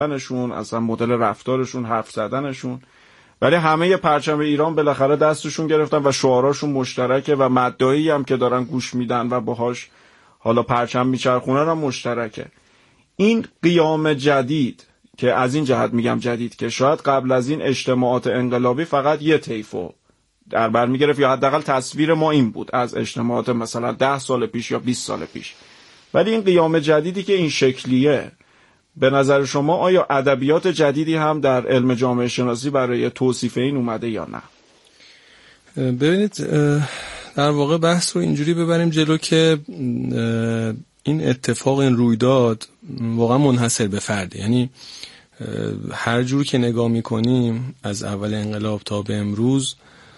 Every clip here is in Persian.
نشون، اصلا مدل رفتارشون، حرف زدنشون، ولی همه پرچم ایران بالاخره دستشون گرفتن و شعاراشون مشترکه و مدعی هم که دارن گوش میدن و باهاش حالا پرچم میچرخونن هم مشترکه. این قیام جدید که از این جهت میگم جدید که شاید قبل از این اجتماعات انقلابی فقط یه طیفو در بر میگرفت، یا حداقل تصویر ما این بود از اجتماعات مثلا 10 سال پیش یا 20 سال پیش، ولی این قیام جدیدی که این شکلیه، به نظر شما آیا ادبیات جدیدی هم در علم جامعه شناسی برای توصیف این اومده یا نه؟ ببینید در واقع بحث رو اینجوری ببریم جلو که این اتفاق، این رویداد واقعا منحصر به فرده، یعنی هر جور که نگاه میکنیم از اول انقلاب تا به امروز،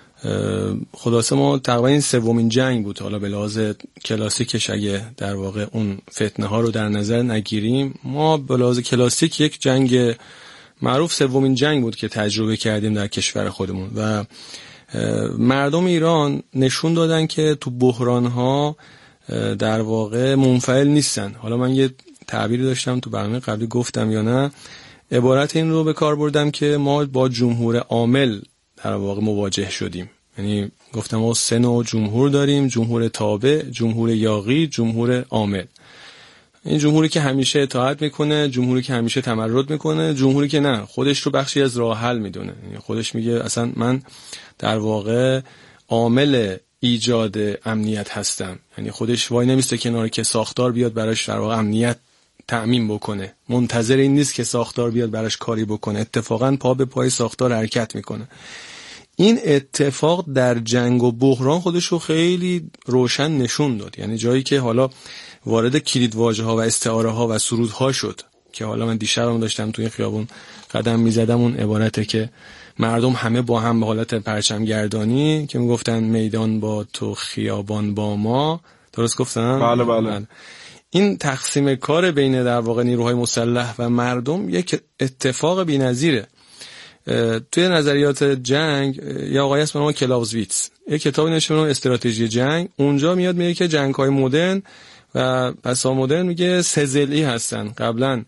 خلاصه ما تقریبا این سومین جنگ بود. حالا به لحاظ کلاسیکش اگه در واقع اون فتنه ها رو در نظر نگیریم، ما به لحاظ کلاسیک یک جنگ معروف سومین جنگ بود که تجربه کردیم در کشور خودمون و مردم ایران نشون دادن که تو بحران ها در واقع منفعل نیستن. حالا من یه تعبیری داشتم تو برنامه قبلی، گفتم یا نه، عبارت این رو به کار بردم که ما با جمهور عامل در واقع مواجه شدیم. یعنی گفتم ما 3 نوع جمهور داریم: جمهور تابع، جمهور یاغی، جمهور عامل. این جمهوری که همیشه اطاعت میکنه، جمهوری که همیشه تمرد میکنه، جمهوری که نه، خودش رو بخشی از راه حل میدونه. یعنی خودش میگه اصلا من در واقع عامل ایجاد امنیت هستم. یعنی خودش وای نمیسته کنار که ساختار بیاد براش در واقع امنیت تأمین بکنه، منتظر این نیست که ساختار بیاد براش کاری بکنه، اتفاقا پا به پای ساختار حرکت میکنه. این اتفاق در جنگ و بحران خودش رو خیلی روشن نشون داد. یعنی جایی که حالا وارد کلیدواژه ها و استعاره ها و سرودها شد که حالا من دیشبم داشتم توی این خیابون قدم میزدم، اون عبارته که مردم همه با هم به حالت پرچم گردانی که میگفتن میدان با تو خیابان با ما، درست گفتم؟ بله بله. این تقسیم کار بین در واقع نیروهای مسلح و مردم یک اتفاق بی‌نظیره. توی نظریات جنگ یا آقای اسم نام کلاوزویتس یک کتابی نوشته به نام استراتژی جنگ. اونجا میاد میگه که جنگ‌های مدرن و پسا مدرن میگه 3 ضلعی هستن. قبلا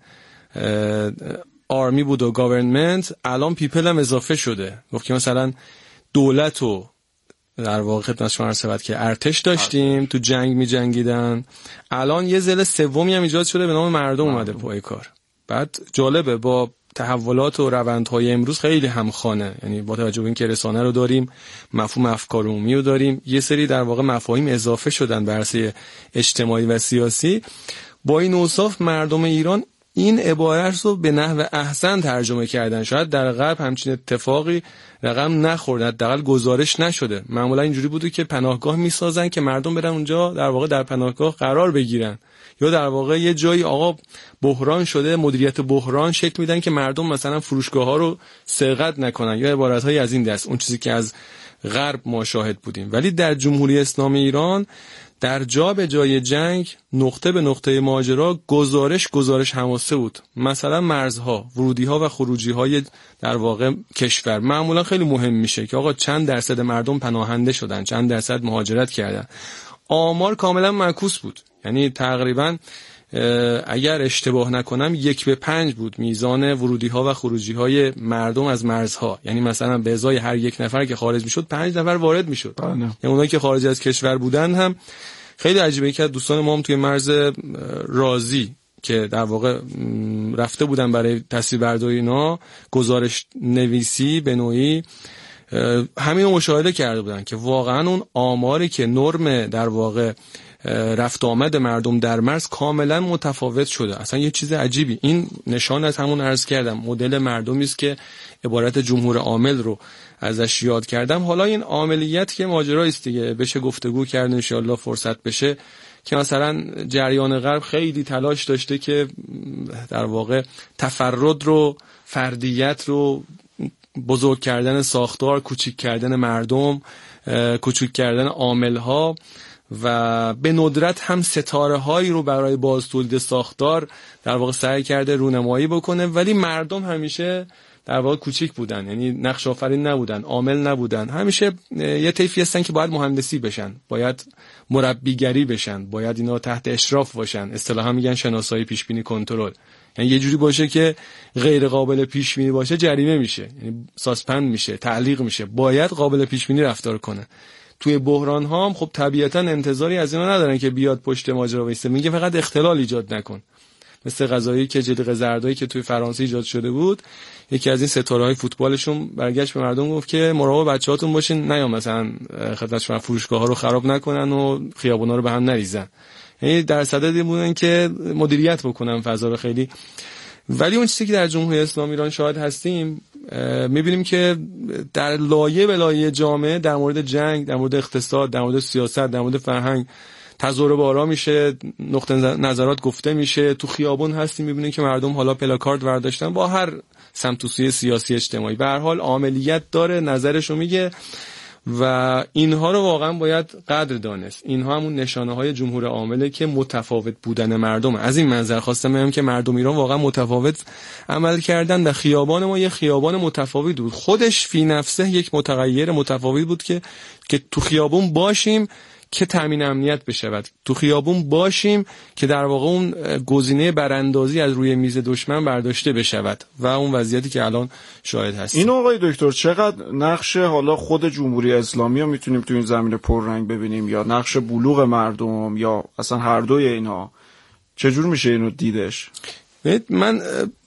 آرمی بود و گاورنمنت، الان پیپل هم اضافه شده. گفت که مثلا دولت و در واقع خدمت شما عرض شود که ارتش داشتیم تو جنگ می جنگیدن، الان یه ضلع سومی هم ایجاد شده به نام مردم اومده پای کار. بعد جالبه با تحولات و روندهای امروز خیلی همخوانه، یعنی با توجه به اینکه رسانه رو داریم، مفهوم افکار عمومی رو داریم، یه سری در واقع مفاهیم اضافه شدن بر اساس اجتماعی و سیاسی. با این اوصاف مردم ایران این عبارت رو به نحو احسن ترجمه کردن. شاید در غرب همچین اتفاقی رقم نخورده، حداقل گزارش نشده. معمولا اینجوری بوده که پناهگاه میسازن که مردم برن اونجا در واقع در پناهگاه قرار بگیرن، یا در واقع یه جایی آقا بحران شده، مدیریت بحران شکل میدن که مردم مثلا فروشگاه ها رو سرقت نکنن، یا عبارت‌های از این دست، اون چیزی که از غرب ما شاهد بودیم. ولی در جمهوری اسلامی ایران در جا به جای جنگ، نقطه به نقطه ماجرا، گزارش حماسه بود. مثلا مرزها، ورودی‌ها و خروجی‌های در واقع کشور معمولا خیلی مهم میشه که آقا چند درصد مردم پناهنده شدن، چند درصد مهاجرت کردن. آمار کاملا معکوس بود. یعنی تقریبا اگر اشتباه نکنم 1:5 بود میزان ورودی‌ها و خروجی‌های مردم از مرزها. یعنی مثلا به ازای هر 1 نفر که خارج میشد 5 نفر وارد میشد. یعنی اونایی که خارج از کشور بودن هم خیلی عجیبه که دوستان ما هم توی مرز رازی که در واقع رفته بودن برای تصویربرداری اینا، گزارش نویسی به نوعی همین رو مشاهده کرده بودن که واقعا اون آماری که نرم در واقع رفت آمد مردم در مرز کاملا متفاوت شده. اصلا یه چیز عجیبی. این نشان از همون عرض کردم مدل مردمی است که عبارت جمهور عامل رو ازش یاد کردم. حالا این عاملیت که ماجرایی است دیگه، بشه گفتگو کرد ان شاء الله فرصت بشه، که مثلا جریان غرب خیلی تلاش داشته که در واقع تفرد رو، فردیت رو، بزرگ کردن ساختار، کوچیک کردن مردم، کوچیک کردن عامل‌ها و به ندرت هم ستاره هایی رو برای باز تولید ساختار در واقع سعی کرده رونمایی بکنه، ولی مردم همیشه در واقع کوچیک بودن، یعنی نقش آفرین نبودن، عامل نبودن، همیشه یه طیفی هستن که باید مهندسی بشن، باید مربیگری بشن، باید اینا تحت اشراف باشن، اصطلاحا میگن شناسایی، پیش بینی، کنترل. یعنی یه جوری باشه که غیر قابل پیش بینی باشه جریمه میشه، یعنی ساسپند میشه، تعلیق میشه. باید قابل پیش بینی رفتار کنه. توی بحران ها هم خب طبیعتا انتظاری از اینا ندارن که بیاد پشت ماجرا وایسه، میگه فقط اختلال ایجاد نکن. مثل قضایی که جلیقه زردایی که توی فرانسه ایجاد شده بود، یکی از این ستاره‌های فوتبالشون برگشت به مردم گفت که مراقب بچه‌هاتون باشین، نیام مثلا خدمت شما فروشگاه‌ها رو خراب نکنن و خیابونا رو به هم نریزن. یعنی در صددی بودن که مدیریت بکنن فضا رو خیلی. ولی اون چیزی که در جمهوری اسلامی ایران شاهد هستیم، می‌بینیم که در لایه به لایه جامعه در مورد جنگ، در مورد اقتصاد، در مورد سیاست، در مورد فرهنگ تظاهر بارا میشه، نقطه نظرات گفته میشه. تو خیابون هستیم میبینیم که مردم حالا پلاکارد برداشتن با هر سمت و سوی سیاسی اجتماعی، به هر حال عاملیت داره، نظرشو میگه و اینها رو واقعا باید قدر دانست. اینها همون نشانه‌های جمهور عامله که متفاوت بودن مردم. از این منظر خواستم بگم که مردم ایران واقعا متفاوت عمل کردن و خیابان ما یه خیابان متفاوت بود، خودش فی نفسه یک متغیر متفاوت بود که تو خیابون باشیم که تامین امنیت بشود، تو خیابون باشیم که در واقع اون گزینه براندازی از روی میز دشمن برداشته بشود و اون وضعیتی که الان شاهد هستیم. این آقای دکتر چقدر نقش حالا خود جمهوری اسلامی رو میتونیم تو این زمینه پررنگ ببینیم یا نقش بلوغ مردم یا اصلا هر دوی اینا، چجور میشه اینو دیدش؟ من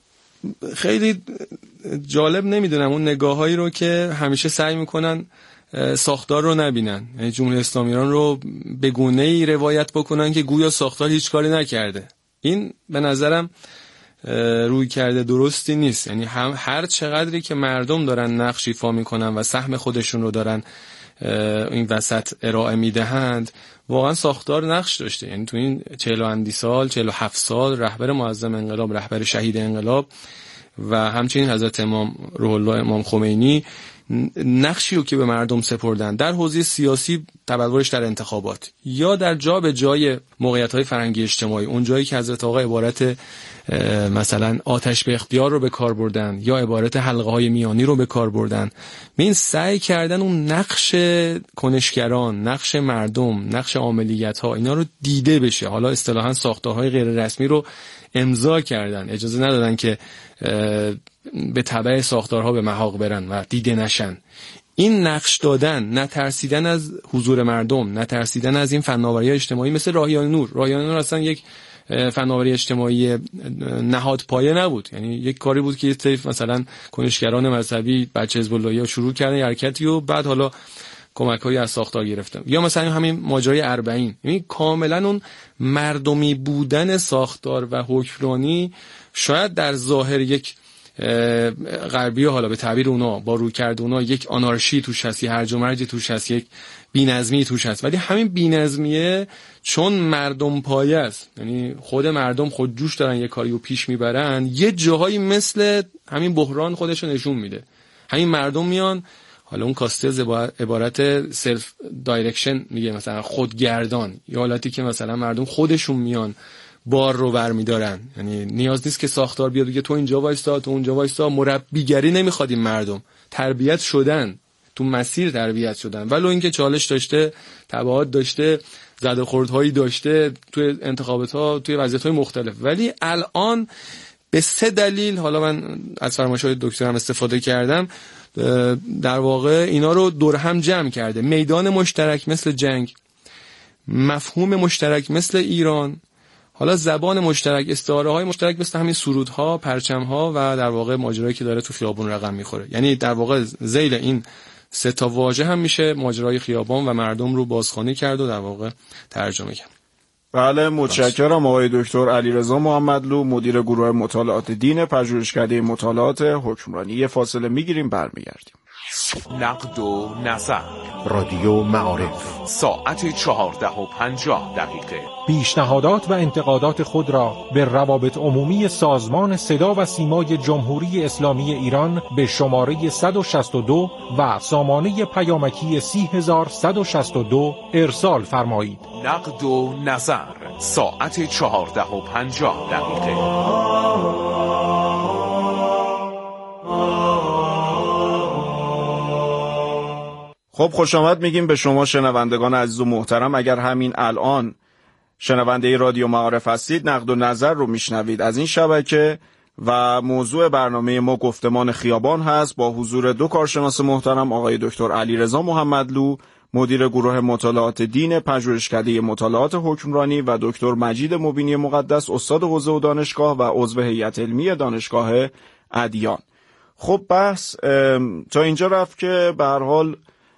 خیلی جالب نمیدونم اون نگاهایی رو که همیشه سعی میکنن ساختار رو نبینن، یعنی جمهوری اسلامی ایران رو به گونه‌ای روایت بکنن که گویا ساختار هیچ کاری نکرده. این به نظرم روی کرده درستی نیست. یعنی هر چقدری که مردم دارن نقش ایفا میکنن و سهم خودشون رو دارن این وسط ارائه میدهند، واقعا ساختار نقش داشته. یعنی تو این 40 اندی سال، 47 سال رهبر معظم انقلاب، رهبر شهید انقلاب و همچنین حضرت امام روح الله امام خمینی نقشی رو که به مردم سپردن در حوزه سیاسی، تبلورش در انتخابات یا در جا به جای موقعیت‌های فرهنگی اجتماعی، اون جایی که حضرت آقا عبارت مثلا آتش به اختیار رو به کار بردن یا عبارت حلقه‌های میانی رو به کار بردن، این سعی کردن اون نقش کنشگران، نقش مردم، نقش عملیات‌ها اینا رو دیده بشه. حالا اصطلاحاً ساختارهای غیر رسمی رو امضا کردن، اجازه ندادن که به تبع ساختارها به محاق برن و دیده نشن. این نقش دادن، نترسیدن از حضور مردم، نترسیدن از این فناوری اجتماعی مثل راهیان نور. راهیان نور اصلا یک فناوری اجتماعی نهاد پایه نبود، یعنی یک کاری بود که یه طیف مثلا کنشگران مذهبی بچه حزب اللهی شروع کردن حرکتی و بعد حالا کمک‌هایی از ساختار گرفتن. یا مثلا همین ماجرای 40، یعنی کاملا اون مردمی بودن ساختار و حکمرانی شاید در ظاهر یک غربی حالا به تعبیر اونا با روی کرده اونا یک آنارشی توش هست، یه هرج و مرج توش هست، یک بی‌نظمی توش هست، ولی همین بی‌نظمیه چون مردم پایه است، یعنی خود مردم خودجوش دارن یه کاریو پیش میبرن، یه جاهایی مثل همین بحران خودشو نشون میده. همین مردم میان، حالا اون کاستز عبارت سلف دایرکشن میگه، مثلا خودگردان، یا حالتی که مثلا مردم خودشون میان بار رو برمیدارن، یعنی نیاز نیست که ساختار بیاد بگه تو اینجا وایستا، تو اونجا وایستا. مربیگری نمیخواد این مردم، تربیت شدن، تو مسیر تربیت شدن، ولو اینکه چالش داشته، تبعات داشته، زد و خوردهایی داشته توی انتخابات‌ها، توی وضعیت‌های مختلف. ولی الان به 3 دلیل، حالا من از فرمایش‌های دکترم استفاده کردم، در واقع اینا رو دور هم جمع کرده. میدان مشترک مثل جنگ، مفهوم مشترک مثل ایران، حالا زبان مشترک، استعاره‌های مشترک مثل همین سرودها، پرچم‌ها و در واقع ماجرایی که داره تو خیابون رقم میخوره. یعنی در واقع ذیل این 3 تا واژه هم میشه ماجرای خیابان و مردم رو بازخوانی کرد و در واقع ترجمه کرد. بله، متشکرم آقای دکتر علیرضا محمدلو، مدیر گروه مطالعات دین پژوهشکده مطالعات حکمرانی. یه فاصله میگیریم، برمیگردیم. نقد و نظر، رادیو معارف، ساعت 14:50. پیشنهادات و انتقادات خود را به روابط عمومی سازمان صدا و سیمای جمهوری اسلامی ایران به شماره 162 و سامانه پیامکی 30162 ارسال فرمایید. نقد و نظر، ساعت 14:50. خب خوش آمد میگیم به شما شنوندگان عزیز و محترم. اگر همین الان شنونده رادیو معارف هستید. نقد و نظر رو میشنوید از این شبکه و موضوع برنامه ما گفتمان خیابان هست با حضور دو کارشناس محترم، آقای دکتر علیرضا محمدلو، مدیر گروه مطالعات دین پژوهشکده مطالعات حکمرانی و دکتر مجید مبینی مقدس، استاد حوزه و دانشگاه و عضو هیئت علمی دانشگاه ادیان. خب بحث تا اینجا رفت که به هر حال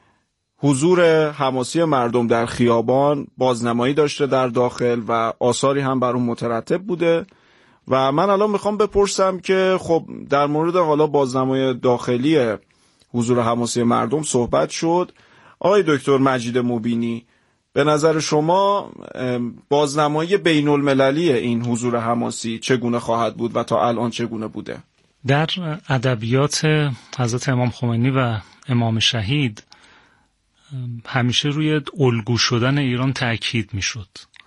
حضور حماسی مردم در خیابان بازنمایی داشته در داخل و آثاری هم بر اون مترتب بوده و من الان میخوام بپرسم که خب در مورد حالا بازنمایی داخلی حضور حماسی مردم صحبت شد. آقای دکتر مجید مبینی، به نظر شما بازنمایی بین المللی این حضور حماسی چگونه خواهد بود و تا الان چگونه بوده؟ در ادبیات حضرت امام خمینی و امام شهید همیشه روی الگو شدن ایران تأکید میشد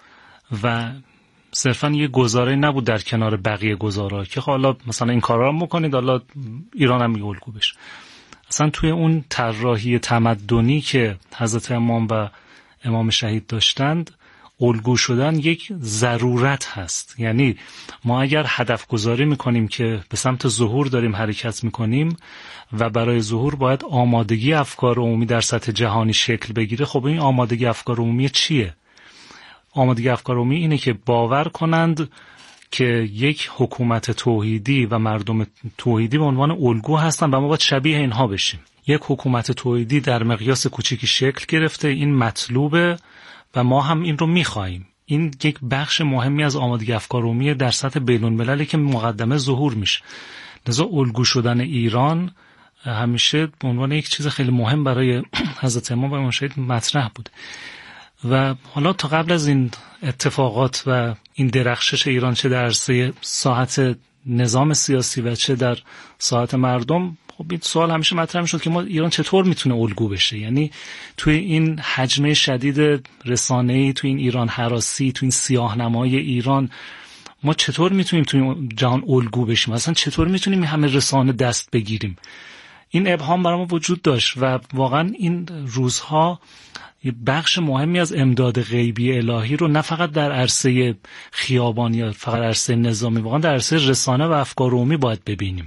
و صرفا یه گزاره نبود در کنار بقیه گزاره‌ها که حالا مثلا این کارا رو میکنید حالا ایران هم یه الگو بشه. اصلا توی اون طراحی تمدنی که حضرت امام و امام شهید داشتند، الگو شدن یک ضرورت هست. یعنی ما اگر هدف گذاری میکنیم که به سمت ظهور داریم حرکت میکنیم و برای ظهور باید آمادگی افکار عمومی در سطح جهانی شکل بگیره، خب این آمادگی افکار عمومی چیه؟ آمادگی افکار عمومی اینه که باور کنند که یک حکومت توحیدی و مردم توحیدی به عنوان الگو هستن و ما باید شبیه اینها بشیم. یک حکومت توحیدی در مقیاس کوچیکی شکل گرفته، این مطلوبه و ما هم این رو می‌خوایم. این یک بخش مهمی از آمادگی افکار عمومی در سطح بین‌المللی که مقدمه ظهور میشه. لذا الگو شدن ایران همیشه به عنوان یک چیز خیلی مهم برای حضرت امام و امام شهید مطرح بود. و حالا تا قبل از این اتفاقات و این درخشش ایران، چه در عرصه ساحت نظام سیاسی و چه در ساحت مردم، خب این سوال همیشه مطرح میشد که ما ایران چطور میتونه الگو بشه. یعنی توی این حجم شدید رسانه‌ای، توی این ایران هراسی، توی این سیاه‌نمای ایران، ما چطور میتونیم توی جهان الگو بشیم؟ اصلا چطور میتونیم همه رسانه دست بگیریم؟ این ابهام برای ما وجود داشت و واقعا این روزها یه بخش مهمی از امداد غیبی الهی رو نه فقط در عرصه خیابانی یا فقط عرصه نظامی، واقعا در عرصه رسانه و افکار عمومی باید ببینیم.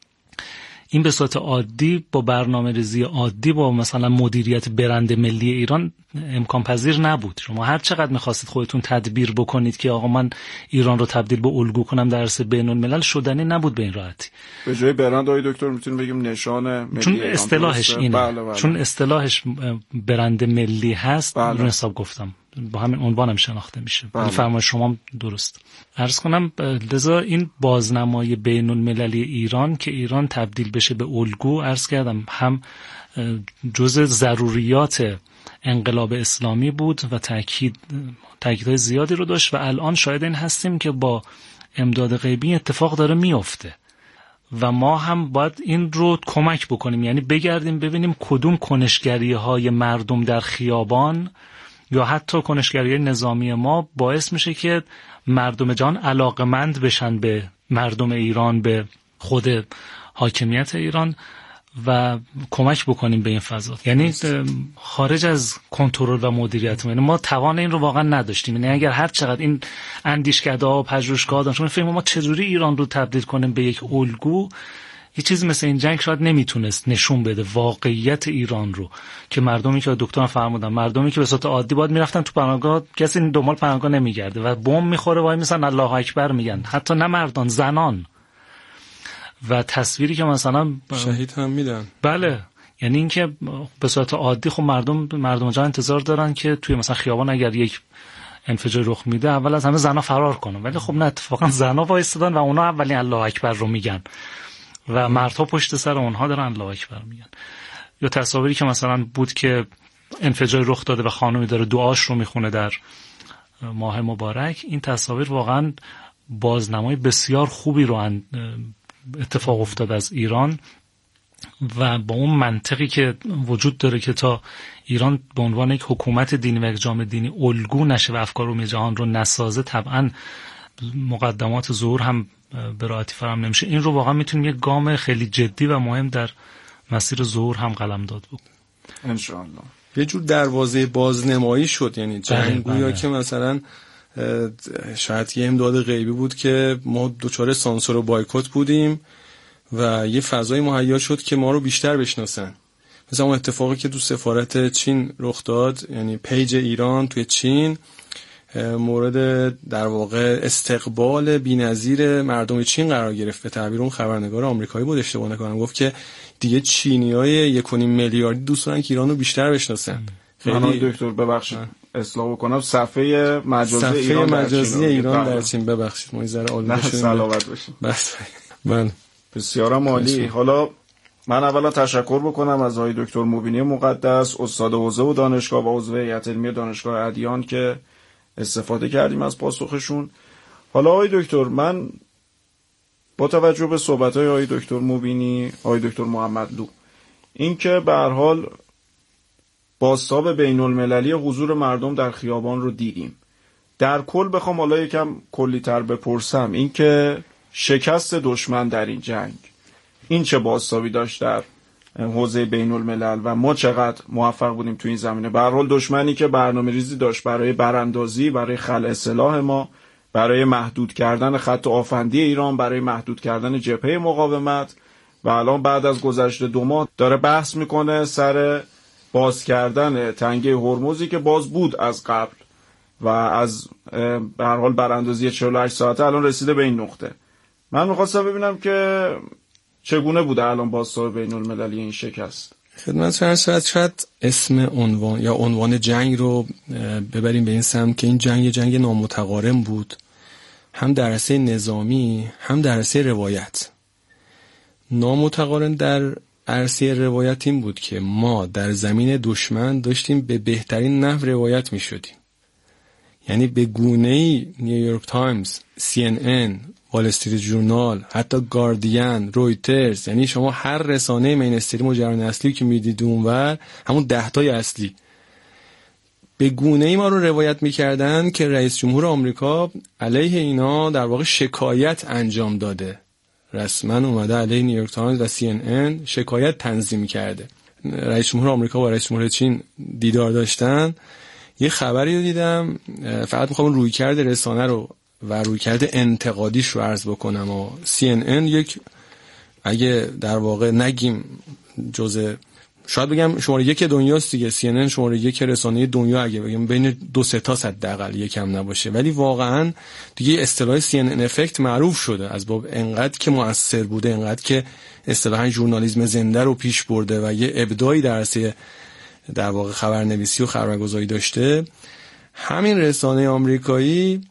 این به صورت عادی با برنامه‌ریزی عادی با مثلا مدیریت برند ملی ایران امکان پذیر نبود. شما هر چقدر می‌خواستید خودتون تدبیر بکنید که آقا من ایران رو تبدیل به الگو کنم در عرصه بین‌الملل، شدنی نبود به این راحتی. به جای برند آقای دکتر میتونیم بگیم نشان ملی، چون اصطلاحش اینه. بله. چون اصطلاحش برند ملی هست، رو حساب گفتم با همین عنوانم شناخته میشه. فرمایش شما درست. عرض کنم لذا این بازنمای بین المللی ایران که ایران تبدیل بشه به الگو، عرض کردم هم جزء ضروریات انقلاب اسلامی بود و تأکیدهای زیادی رو داشت و الان شاهد این هستیم که با امداد غیبی اتفاق داره میفته و ما هم باید این رو کمک بکنیم. یعنی بگردیم ببینیم کدوم کنشگری‌های مردم در خیابان یا حتی کنشگری نظامی ما باعث میشه که مردم جهان علاقمند بشن به مردم ایران، به خود حاکمیت ایران و کمک بکنیم به این فضا. یعنی خارج از کنترل و مدیریت ما توان این رو واقعا نداشتیم. یعنی اگر هر چقدر این اندیشکده‌ها و پژوهشگاه‌ها دانشون فکر ما چجوری ایران رو تبدیل کنیم به یک الگو، یه چیزی مثل این جنگ شاید نمیتونست نشون بده واقعیت ایران رو که مردمی که دکتران فرمودن، مردمی که به صورت عادی باید میرفتن تو پناهگاه، کسی دنبال پناهگاه نمیگرده و بمب میخوره وای میسن الله اکبر میگن، حتی نه مردان، زنان. و تصویری که مثلا شهید هم میدن. بله، یعنی اینکه به صورت عادی خب مردم جان انتظار دارن که توی مثلا خیابان اگر یک انفجار رخ میده اول از همه زنا فرار کنن، ولی خب نه، اتفاقا زنا وایستادن و اونا اولین الله اکبر رو میگن و مردها پشت سر اونها دارن الله اکبر میگن. یا تصاویری که مثلا بود که انفجار رخ داده و خانمی داره دعاش رو میخونه در ماه مبارک. این تصاویر واقعا بازنمای بسیار خوبی رو اتفاق افتاد از ایران و با اون منطقی که وجود داره که تا ایران به عنوان یک حکومت دینی و یک جامعه دینی الگو نشه و افکار عمومی جهان رو نسازه، طبعا مقدمات ظهور هم به راحتی فراهم نمیشه. این رو واقعا میتونیم یک گام خیلی جدی و مهم در مسیر ظهور هم قلمداد بود ان شاء الله. یه جور دروازه بازنمایی شد، یعنی جنگ گویا که مثلا شاید یه امداد غیبی بود که ما دچار سانسور و بایکوت بودیم و یه فضای مهیا شد که ما رو بیشتر بشناسن. مثلا اون اتفاقی که تو سفارت چین رخ داد، یعنی پیج ایران توی چین مورد در واقع استقبال بی‌نظیر مردم چین قرار گرفت. به تعبیر اون خبرنگار آمریکایی بود اشتباه نکنم، گفت که دیگه چینیای 1.5 میلیاردی دوست دارن که ایران رو بیشتر بشناسن. خیلی دکتر ببخشید اصلاح بکنم، صفحه مجازی ایران در چین ببخشید ما ذره آلوده شدیم. سلامت باشین. بس من بسیار عالی. حالا من اولا تشکر بکنم از آقای دکتر مبینی مقدس، استاد حوزه و دانشگاه و عضو هیئت علمی دانشگاه ادیان که استفاده کردیم از پاسخشون. حالا آقای دکتر، من با توجه به صحبت‌های آقای دکتر مبینی، آقای دکتر محمدلو، این که به هر حال بازتاب بین‌المللی حضور مردم در خیابان رو دیدیم، در کل بخوام حالا یکم کلی‌تر بپرسم، این که شکست دشمن در این جنگ این چه بازتابی داشت در حوزه بین‌الملل و ما چقدر موفق بودیم تو این زمینه؟ به هر حال دشمنی که برنامه‌ریزی داشت برای براندازی، برای خلع سلاح ما، برای محدود کردن خط آفندی ایران، برای محدود کردن جبهه مقاومت، و الان بعد از گذشت 2 ماه داره بحث میکنه سر باز کردن تنگه هرمزی که باز بود از قبل و از به هر حال براندازی 48 ساعته الان رسیده به این نقطه. من می‌خواستم ببینم که چگونه بوده الان بازتاب بین‌المللی این شکست؟ خدمت شاید اسم عنوان یا عنوان جنگ رو ببریم به این سمت که این جنگ نامتقارن بود، هم در عرصه نظامی هم در عرصه روایت. نامتقارن در عرصه روایت این بود که ما در زمین دشمن داشتیم به بهترین نحو روایت می شدیم، یعنی به گونه‌ای نیویورک تایمز، CNN، وال استریت ژورنال، حتی گاردین، رویترز، یعنی شما هر رسانه مینستریم و جریان اصلی که میدید اونور، همون 10 تای اصلی، به گونه‌ای ما رو روایت میکردن که رئیس جمهور آمریکا علیه اینا در واقع شکایت انجام داده، رسما اومده علیه نیویورک تایمز و CNN شکایت تنظیم کرده. رئیس جمهور آمریکا و رئیس جمهور چین دیدار داشتن. یه خبری رو دیدم، فقط میخوام رویکرد رسانه رو و رویکرد انتقادیش رو عرض بکنم. و CNN یک، اگه در واقع نگیم جزء، شاید بگم شماره 1 دنیاست دیگه، CNN شماره 1 رسانه دنیا، اگه بگم بین 2-3 تا حداقل یکم نباشه، ولی واقعا دیگه اصطلاح CNN افکت معروف شده از باب انقدر که مؤثر بوده، انقدر که اصطلاحاً ژورنالیسم زنده رو پیش برده و یه ابداعی در عرصه در واقع خبرنویسی و خبرگزاری داشته. همین رسانه آمریکایی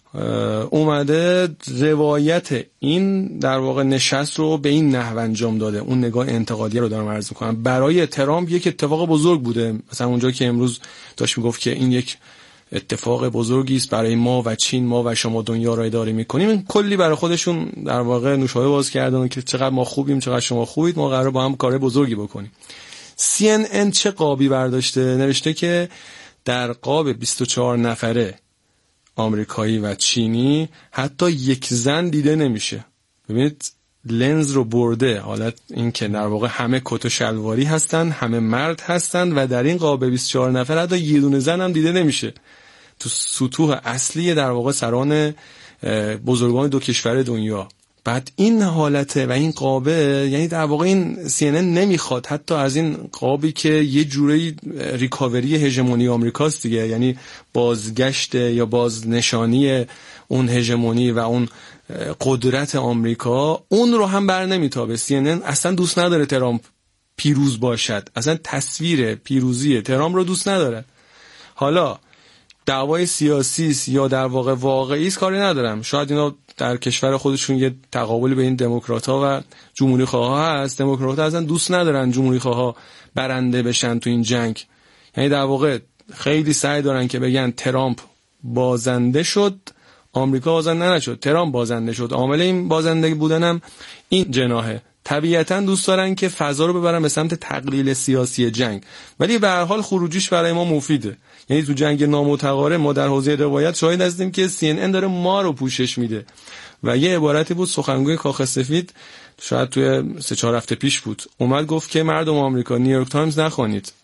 اومده روایت این در واقع نشست رو به این نحو انجام داده. اون نگاه انتقادی رو دارم عرض می‌کنم. برای ترامپ یک اتفاق بزرگ بوده، مثلا اونجا که امروز داشت میگفت که این یک اتفاق بزرگی است برای ما و چین، ما و شما دنیا رو اداره می‌کنیم. کلی برای خودشون در واقع نوشابه باز کردن که چقدر ما خوبیم، چقدر شما خوبید، ما قراره با هم کار بزرگی بکنیم. CNN چه قابی برداشته؟ نوشته که در قاب 24 نفره آمریکایی و چینی حتی یک زن دیده نمیشه. ببینید لنز رو برده، حالت این که در واقع همه کت و شلواری هستن، همه مرد هستن و در این قاب 24 نفر حتی یه دونه زن هم دیده نمیشه. تو سطوح اصلی در واقع سران بزرگان 2 کشور دنیا. بعد این حالته و این قابه، یعنی در واقع این CNN نمیخواد حتی از این قابی که یه جوری ریکاوری هژمونی آمریکاست دیگه، یعنی بازگشت یا بازنشانی اون هژمونی و اون قدرت آمریکا، اون رو هم بر نمیتابه. CNN اصلا دوست نداره ترامپ پیروز باشد، اصلا تصویر پیروزی ترامپ رو دوست نداره. حالا دعوای سیاسی یا در واقع واقعی است کاری ندارم، شاید اینا در کشور خودشون یه تقابل بین دموکرات‌ها و جمهوری خواها هست. دموکرات‌ها اصلا دوست ندارن جمهوری خواها برنده بشن تو این جنگ، یعنی در واقع خیلی سعی دارن که بگن ترامپ بازنده شد، آمریکا بازنده نشد، ترامپ بازنده شد. عامل این بازنده بودنم این جناحه. طبیعتاً دوست دارن که فضا رو ببرن به سمت تقلیل سیاسی جنگ، ولی به هر حال خروجیش برای ما مفیده. یعنی تو جنگ نامتقارن ما در حوزه روایت شاهد هستیم که CNN داره ما رو پوشش میده. و یه عبارتی بود سخنگوی کاخ سفید، شاید توی 3-4 هفته پیش بود، اومد گفت که مردم آمریکا نیویورک تایمز نخونید،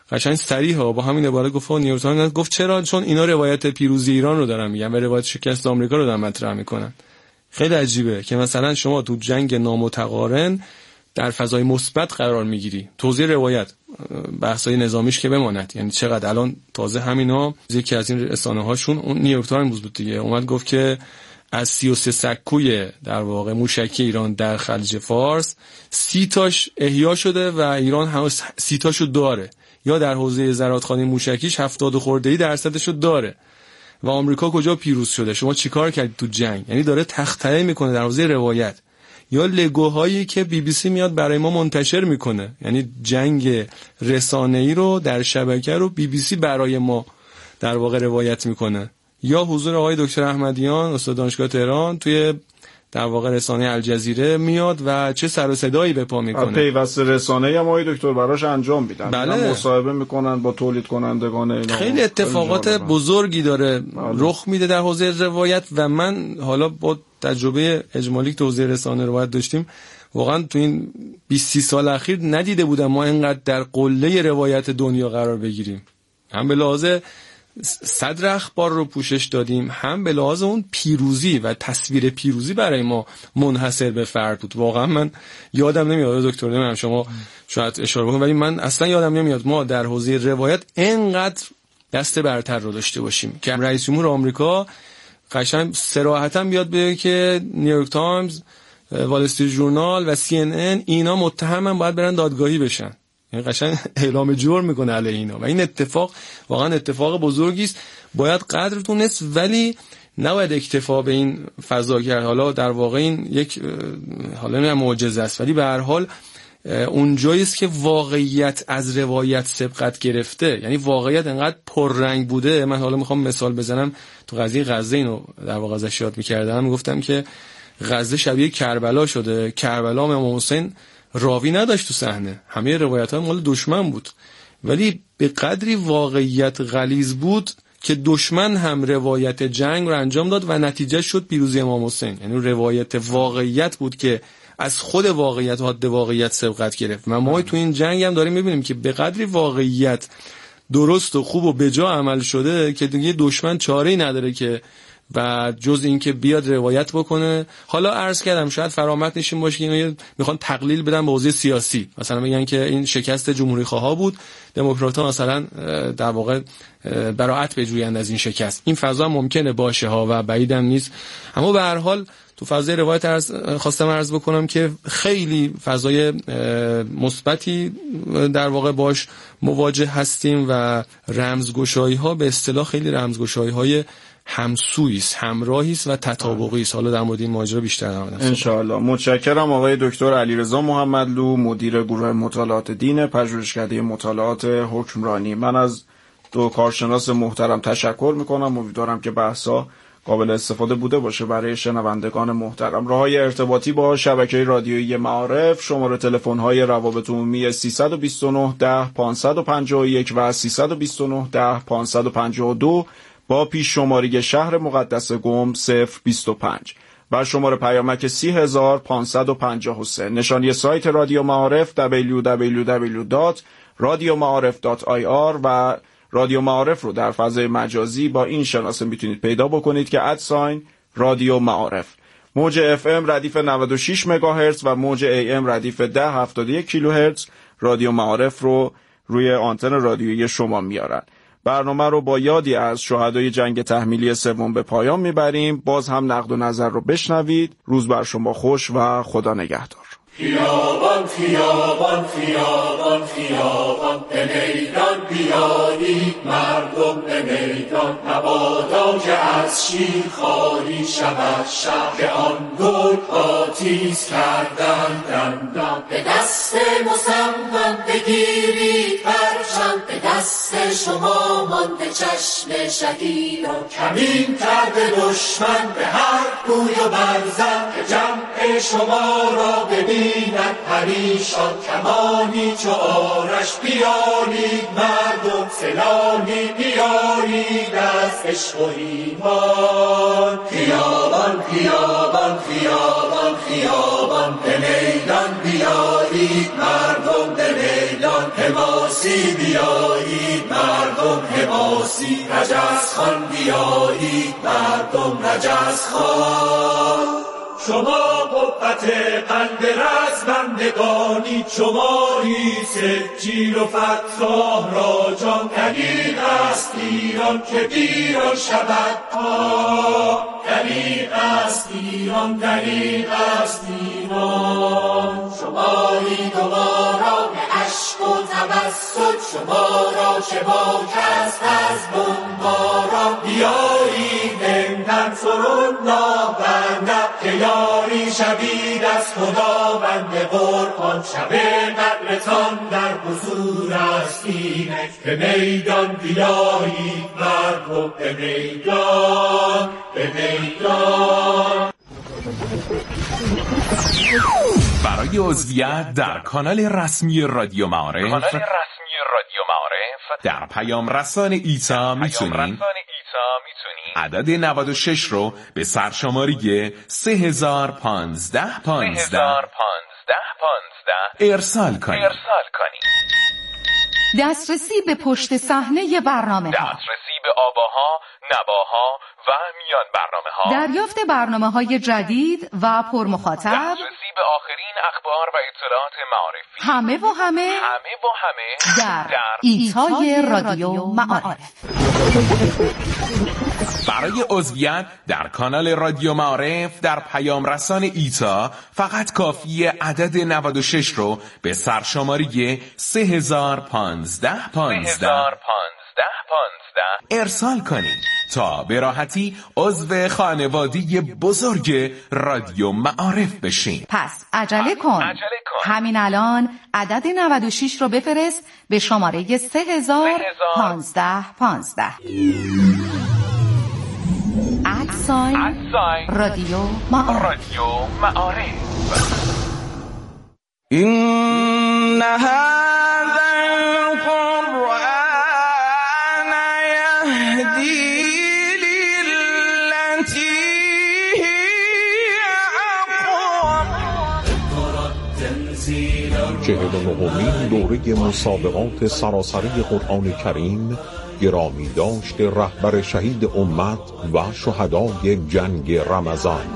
قشنگ صریح با همین عبارت گفت نیویورک تایمز گفت چرا؟ چون اینا روایت پیروزی ایران رو دارن میگن و روایت شکست آمریکا رو دارن مطرح میکنن. خیلی عجیبه که مثلا شما تو جنگ نامتقارن در فضای مثبت قرار میگیری. توضیح روایت بحثای نظامیش که بماند، یعنی چقدر الان تازه همینا یکی از این رسانه هاشون اون نیویورک تایمز بود دیگه اومد گفت که از 33 سکوی در واقع موشکی ایران در خلیج فارس 30 تاش احیا شده و ایران هنوز 30 تاشو داره، یا در حوزه زرادخانه موشکیش 70 خرده‌ای درصدشو داره. و آمریکا کجا پیروز شده؟ شما چیکار کردید تو جنگ؟ یعنی داره تخطئه میکنه در حوزه روایت. یا لگوهایی که بی بی سی میاد برای ما منتشر میکنه، یعنی جنگ رسانه‌ای رو در شبکه رو بی بی سی برای ما در واقع روایت میکنه. یا حضور آقای دکتر احمدیان استاد دانشگاه تهران توی در واقع رسانه الجزیره میاد و چه سر و صدایی به پا میکنه. پیوسته رسانه‌ای هم آقای دکتر براش انجام میدن. بله. مصاحبه میکنن با تولید کنندگان اینا. خیلی اتفاقات بزرگی داره رخ میده در حوزه روایت و من حالا با تجربه اجمالی که حوزه رسانه روایت داشتیم واقعا تو این 20 سال اخیر ندیده بودم ما اینقدر در قله روایت دنیا قرار بگیریم. هم به لحاظ صدر اخبار رو پوشش دادیم، هم به لحاظ اون پیروزی و تصویر پیروزی برای ما منحصر به فرد بود. واقعا من یادم نمیاد دکتر، نمیدونم شما شاید اشاره بکنید، ولی من اصلا یادم نمیاد ما در حوزه روایت اینقدر دست برتر رو داشته باشیم که رئیس جمهور آمریکا قشنگ صراحتاً بیاد بگه که نیویورک تایمز، وال استریت ژورنال و سی ان ان اینا متهمن باید برن دادگاهی بشن. این قشنگ اعلام جرم میکنه علیه اینا و این اتفاق واقعا اتفاق بزرگی است، باید قدر دونست، ولی نباید اکتفا به این فضا کرد. حالا در واقع این یک حالا نه معجزه است، ولی به هر حال اونجایی است که واقعیت از روایت سبقت گرفته، یعنی واقعیت انقدر پررنگ بوده. من حالا میخوام مثال بزنم. تو قضیه غزه اینو در واقع ازش یاد میکردم، میگفتم که غزه شبیه کربلا شده. کربلا امام حسین راوی نداشت تو صحنه، همه روایت‌ها مال دشمن بود، ولی به قدری واقعیت غلیظ بود که دشمن هم روایت جنگ رو انجام داد و نتیجه شد پیروزی امام حسین. یعنی روایت واقعیت بود که از خود واقعیت و حد واقعیت سبقت گرفت. و ما تو این جنگ هم داریم می‌بینیم که به قدری واقعیت درست و خوب و بجا عمل شده که دیگه دشمن چاره‌ای نداره که و جز این که بیاد روایت بکنه. حالا عرض کردم شاید فرامت نشین باشه که اینا میخوان تقلیل بدن به حوزه سیاسی، مثلا میگن که این شکست جمهوری خواها بود، دموکرات‌ها مثلا در واقع براءت بجویند از این شکست. این فضا ممکنه باشه ها و بعیدم نیست، اما به هر حال تو فضای روایت خواستم عرض بکنم که خیلی فضای مثبتی در واقع باش مواجه هستیم و رمزگشایی‌ها به اصطلاح خیلی رمزگشایی‌های همسویی است، همراهی است و تطابقی است. حالا در مورد این ماجرا بیشتر ان شاءالله. متشکرم آقای دکتر علیرضا محمدلو، مدیر گروه مطالعات دین پژوهشکده مطالعات حکمرانی. من از دو کارشناس محترم تشکر میکنم. امیدوارم که بحثا قابل استفاده بوده باشه برای شنوندگان محترم. راههای ارتباطی با شبکه رادیویی معارف: شماره تلفن‌های روابط عمومی 329 10 551 و 329 10 552 با پیش شماری شهر مقدس قم 025 و شماره پیامک 30553. نشانی سایت رادیو معارف www.radioma'arif.ir و رادیو معارف رو در فضای مجازی با این شناسه میتونید پیدا بکنید که @رادیو معارف. موج FM ردیف 96 مگاهرتز و موج AM ردیف 1071 کیلوهرتز رادیو معارف رو روی آنتن رادیویی شما میارن. برنامه رو با یادی از شهدای جنگ تحمیلی سوم به پایان میبریم. باز هم نقد و نظر رو بشنوید. روز بر شما خوش و خدا نگهدار. خیابان خیابان خیابان خیابان به میدان بیایید مردم به میدان، مبادا که از شیر خالی شود شهر که آن گرگ‌ها تیز کردند دندان. به دست مصمم بگیرید پرچم، به دست شما مانده چشم شهیدان. کمین کرده دشمن به هر گوی و برزن که جمع شما را ببیند پریشان. کمانی چو آرش بیارید مردم، سلاحی بیارید از عشق و ایمان. خیابان خیابان خیابان خیابان به میدان بیارید مردم، به میدان حماسی بیایید مردم حماسی، رجزخوان بیایید مردم رجزخوان. شما قوت قلب رزمندگانید، شمایی سجیل و فتاح را جان. دریغ است ایران که ویران شود ها، دریغ است ایران، دریغ است ایران. شمایی دوبارا به عشق و تبسط، شما را چه باک است از بمباران. بیایید بندن فرالله بندم، که یاری شوید از خداوند قربان. شب قدرتان در حضور است اینک، به میدان بیایید مردم، به میدان، به میدان. برای عضویت در کانال رسمی رادیو معارف در پیام رسان ایتا میتونید عدد 96 رو به سرشماری 3015 ارسال کنید. دسترسی به پشت صحنه برنامه ها، دسترسی به آواها، نواها و میان برنامه ها، دریافت برنامه های جدید و پرمخاطب، دسترسی به آخرین اخبار و اطلاعات معارفی، همه در ایتای رادیو معارف. برای عضویت در کانال رادیو معارف در پیام رسان ایتا فقط کافیه عدد 96 رو به سرشماری 3015 ارسال کنید تا به راحتی عضو خانواده بزرگ رادیو معارف بشین. پس عجله کن. همین الان عدد 96 رو بفرست به شماره 3015 رادیو معارف. این هذا القرآن یهدی للتی هی اقوم. 49مین دوره مسابقات سراسری قرآن کریم گرامی داشت رهبر شهید امت و شهدای جنگ رمضان.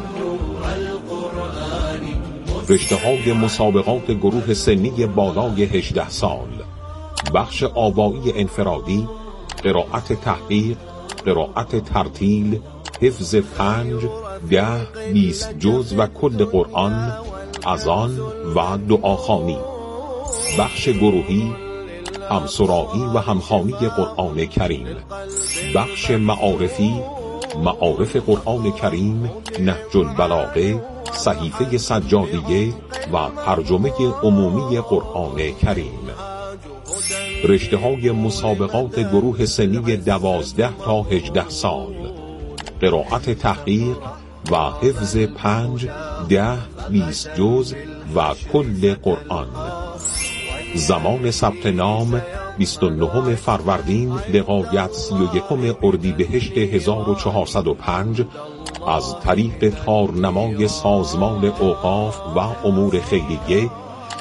رشته‌های مسابقات گروه سنی بالای 18 سال، بخش آوایی انفرادی، قرائت تحقیق، قرائت ترتیل، حفظ 5، 10، 20 جز و کل قرآن، اذان و دعاخوانی. بخش گروهی، همسرایی و همخوانی قرآن کریم. بخش معارفی، معارف قرآن کریم، نهج البلاغه، صحیفه سجادیه و ترجمه عمومی قرآن کریم. رشته‌های مسابقات گروه سنی 12 تا 18 سال، قرائت تحقیق و حفظ 5، 10، 20 جز و کل قرآن. زمان ثبت نام 29 فروردین لغایت 31 اردیبهشت 1405 از طریق تارنمای سازمان اوقاف و امور خیریه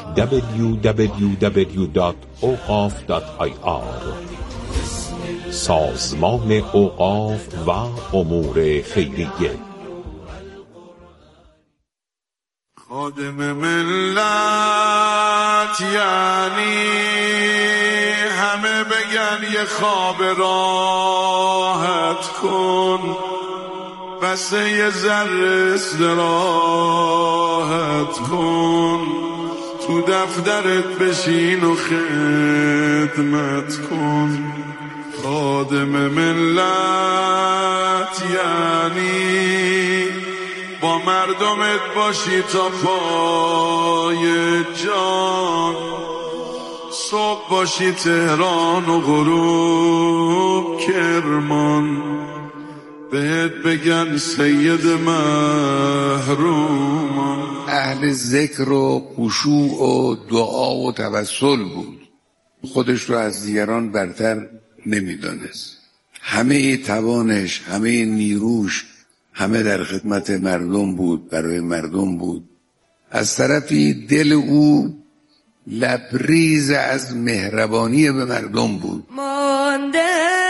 www.اوقاف.ir. سازمان اوقاف و امور خیریه. خادم ملت یعنی همه بگن یه خواب راحت کن، بس یه ذره استراحت کن، تو دفترت بشین و خدمت کن. خادم ملت یعنی با مردمت باشی تا پای جان، صبح باشی تهران و غروب کرمان، بهت بگن سید محرومان. اهل ذکر و خشوع و دعا و توسل بود، خودش رو از دیگران برتر نمیدانست. همه توانش، همه نیروش، همه در خدمت مردم بود، برای مردم بود. از طرفی دل او لبریز از مهربانی به مردم بود. مانده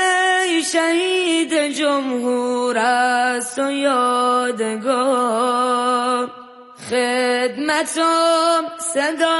شهید جمهور است و یادگار خدمتم صدا